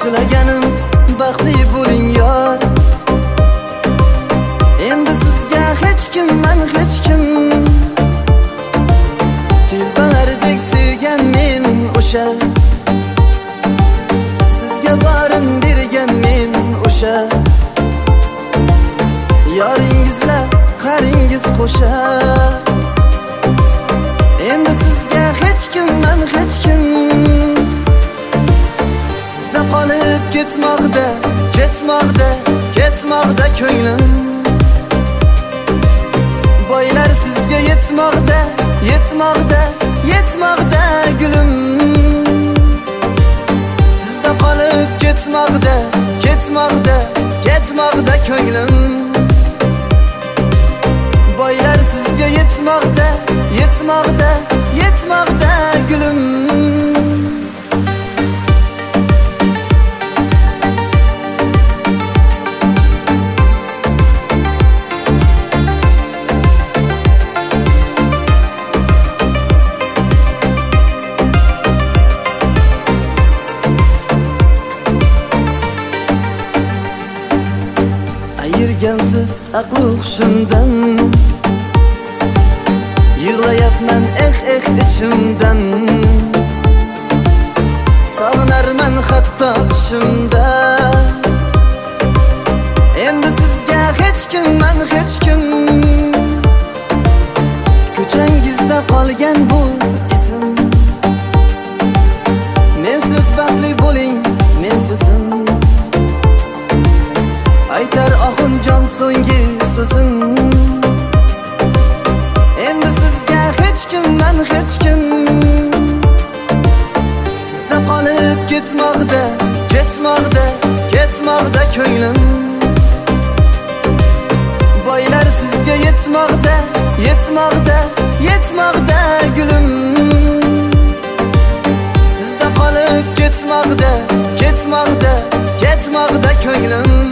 tilaganim baxtli bo'ling yor. Endi sizga hech kim, men hech kim. Tilbalardek sevgan men o'sha, sizga barin bergan men o'sha. Yoringizla qaringiz qo'sha. Endi sizga hech kim, men hech kim. Sizda qolib ketmoqda, ketmoqda, ketmoqda ko'nglim. Boylar sizga yetmoqda, yetmoqda, yetmoqda gulim. Sizda qolib ketmoqda, ketmoqda, ketmoqda ko'nglim. Boylar sizga yetmoqda, yetmoqda, yetmoqda gulim. Ayirgansiz aql hushimdan, yig'layapman ichimdan. Sog'inarman hatto tushimda. Endi sizga hech kim, men hech kim. Ko'changizda qolgan bu izim. Mensiz baxtli bo'ling, mensizim. Aytar Oxunjon so'nggi so'zim. Endi sizga hech kim, men hech kim. Sizda qolib ketmoqda, ketmoqda, ketmoqda ko'nglim. Boylar sizga yetmoqda, yetmoqda, yetmoqda gulim. Sizda qolib ketmoqda, ketmoqda, ketmoqda ko'nglim.